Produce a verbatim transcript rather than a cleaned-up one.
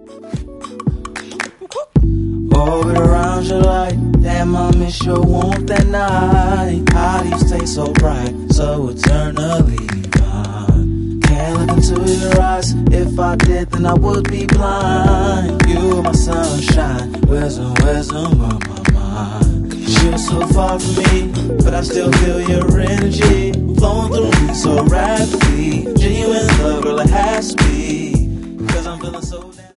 Orbit around your light, damn, I miss your warmth at night. How do you stay so bright, so eternally fine? Can't look into your eyes, if I did then I would be blind. You are my sunshine, wisdom, wisdom of my mind. You're so far from me, but I still feel your energy flowing through me so rapidly. Genuine love, girl, it has to be, 'cause I'm feeling so damn